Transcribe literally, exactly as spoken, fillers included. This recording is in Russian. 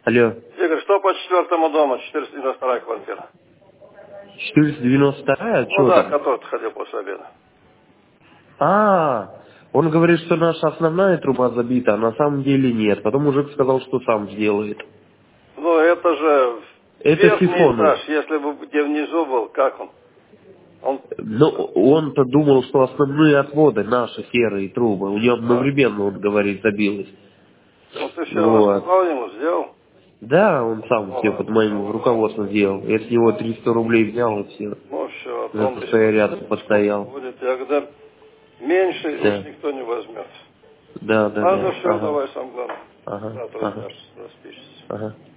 Алло. Игорь, что по четвертому дому, четыреста девяносто вторая квартира? четыреста девяносто вторая? Ну Что да, там? который ты ходил после обеда. А, он говорит, что наша основная труба забита, а на самом деле нет. Потом мужик сказал, что сам сделает. Ну это же Это верхний сифоны. этаж, если бы где внизу был, как он? Он, Но он-то думал, что основные отводы наши серые трубы. У него да. одновременно, он говорит, забилось. Ну ты все Вот. рассказал ему, сделал? Да, он сам Ну все под ладно. моим руководством сделал. Я с него триста рублей взял и все. Ну все, а то За он то, что я рядом бесконечно сколько постоял. будет. Я когда меньше уж Да. никто не возьмет. Да, да, Ладно, да. все, Ага. давай сам главное. Ага. Завтра Ага. распишешься. Ага.